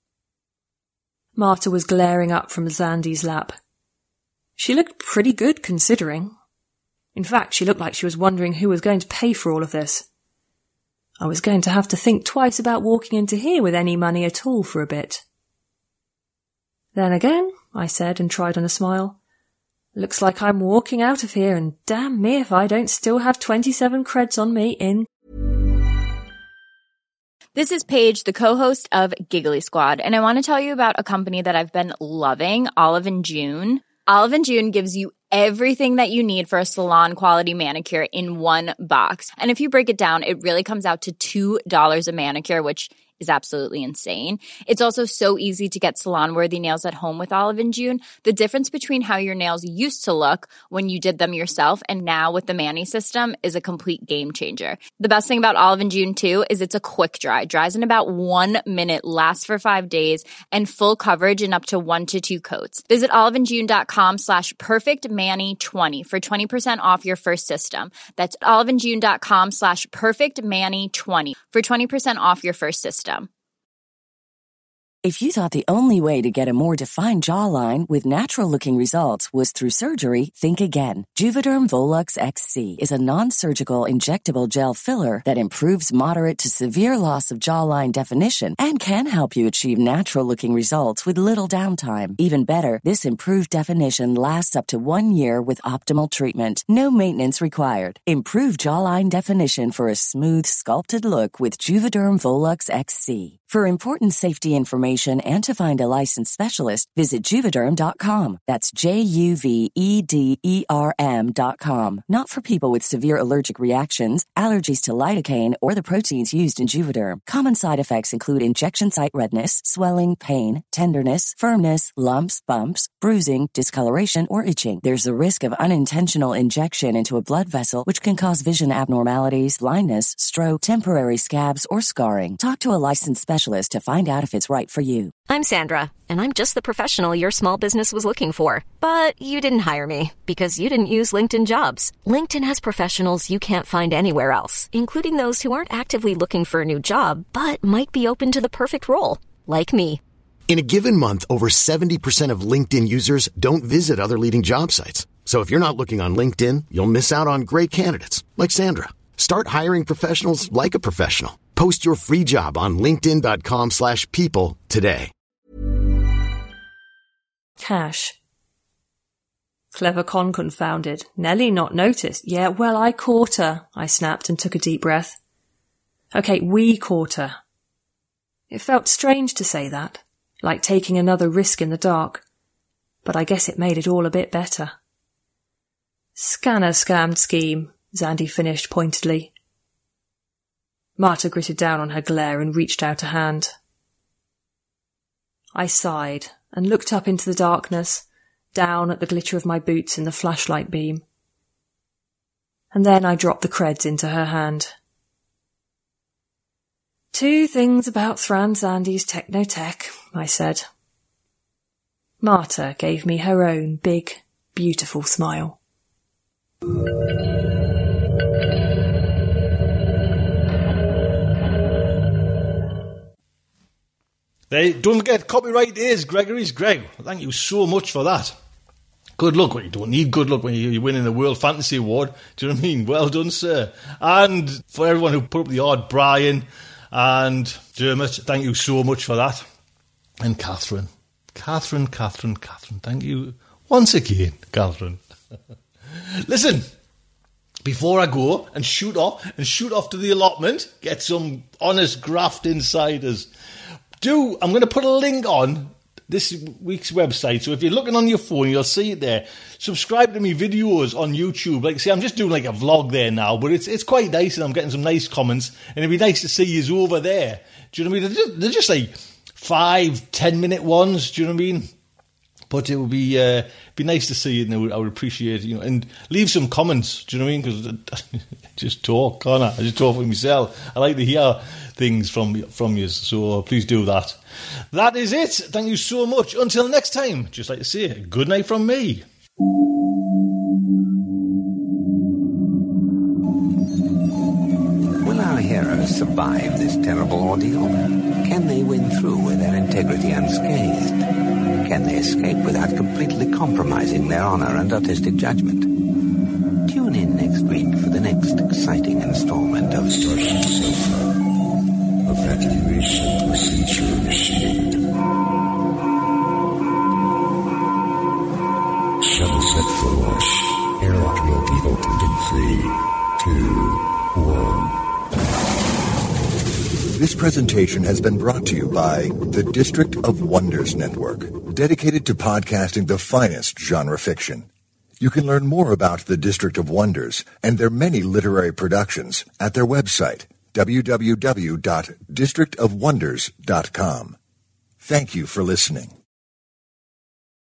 Marta was glaring up from Xandy's lap. She looked pretty good, considering. In fact, she looked like she was wondering who was going to pay for all of this. I was going to have to think twice about walking into here with any money at all for a bit. Then again, I said and tried on a smile, looks like I'm walking out of here, and damn me if I don't still have twenty-seven creds on me in... This is Paige, the co-host of Giggly Squad, and I want to tell you about a company that I've been loving, Olive and June. Olive and June gives you everything that you need for a salon-quality manicure in one box. And if you break it down, it really comes out to two dollars a manicure, which is absolutely insane. It's also so easy to get salon-worthy nails at home with Olive and June. The difference between how your nails used to look when you did them yourself and now with the Mani system is a complete game changer. The best thing about Olive and June, too, is it's a quick dry. Dries in about one minute, lasts for five days, and full coverage in up to one to two coats. Visit oliveandjune.com slash perfectmani20 for twenty percent off your first system. That's oliveandjune.com slash perfectmani20 for twenty percent off your first system. If you thought the only way to get a more defined jawline with natural-looking results was through surgery, think again. Juvederm Volux X C is a non-surgical injectable gel filler that improves moderate to severe loss of jawline definition and can help you achieve natural-looking results with little downtime. Even better, this improved definition lasts up to one year with optimal treatment. No maintenance required. Improve jawline definition for a smooth, sculpted look with Juvederm Volux X C. For important safety information and to find a licensed specialist, visit Juvederm dot com. That's J U V E D E R M dot com. Not for people with severe allergic reactions, allergies to lidocaine, or the proteins used in Juvederm. Common side effects include injection site redness, swelling, pain, tenderness, firmness, lumps, bumps, bruising, discoloration, or itching. There's a risk of unintentional injection into a blood vessel, which can cause vision abnormalities, blindness, stroke, temporary scabs, or scarring. Talk to a licensed specialist to find out if it's right for you. I'm Sandra, and I'm just the professional your small business was looking for. But you didn't hire me because you didn't use LinkedIn Jobs. LinkedIn has professionals you can't find anywhere else, including those who aren't actively looking for a new job, but might be open to the perfect role, like me. In a given month, over seventy percent of LinkedIn users don't visit other leading job sites. So if you're not looking on LinkedIn, you'll miss out on great candidates, like Sandra. Start hiring professionals like a professional. Post your free job on linkedin.com slash people today. Cash. Clever con confounded. Nellie not noticed. Yeah, well, I caught her, I snapped and took a deep breath. Okay, we caught her. It felt strange to say that, like taking another risk in the dark. But I guess it made it all a bit better. Scanner scammed scheme, Xandy finished pointedly. Marta gritted down on her glare and reached out a hand. I sighed and looked up into the darkness, down at the glitter of my boots in the flashlight beam. And then I dropped the creds into her hand. Two things about Thran Xandy's techno-tech, I said. Marta gave me her own big, beautiful smile. They don't get copyright is Gregory's Greg. Thank you so much for that. Good luck. Well, you don't need good luck when you're winning the World Fantasy Award. Do you know what I mean? Well done, sir. And for everyone who put up the odd, Brian and Dermot, thank you so much for that. And Catherine. Catherine, Catherine, Catherine. Thank you once again, Catherine. Listen, before I go and shoot off and shoot off to the allotment, get some honest graft inside us. Do I'm going to put a link on this week's website. So if you're looking on your phone, you'll see it there. Subscribe to me videos on YouTube. Like, see, I'm just doing like a vlog there now, but it's it's quite nice, and I'm getting some nice comments, and it'd be nice to see you over there. Do you know what I mean? They're just, they're just like five, ten minute ones. Do you know what I mean? But it would be uh, be nice to see it, and I would, I would appreciate it, you know, and leave some comments. Do you know what I mean? Because I just talk, can't I? I just talk for myself. I like to hear things from from you, so please do that. That is it. Thank you so much. Until next time, just like to say, good night from me. Will our heroes survive this terrible ordeal? Can they win through with their integrity unscathed? Can they escape without completely compromising their honor and artistic judgment? Tune in next week for the next exciting installment of Starship Sofa. Evacuation procedure initiated. Shuttle set for launch. Airlock will be opened in three, two, one. This presentation has been brought to you by the District of Wonders Network, dedicated to podcasting the finest genre fiction. You can learn more about the District of Wonders and their many literary productions at their website, w w w dot district of wonders dot com. Thank you for listening.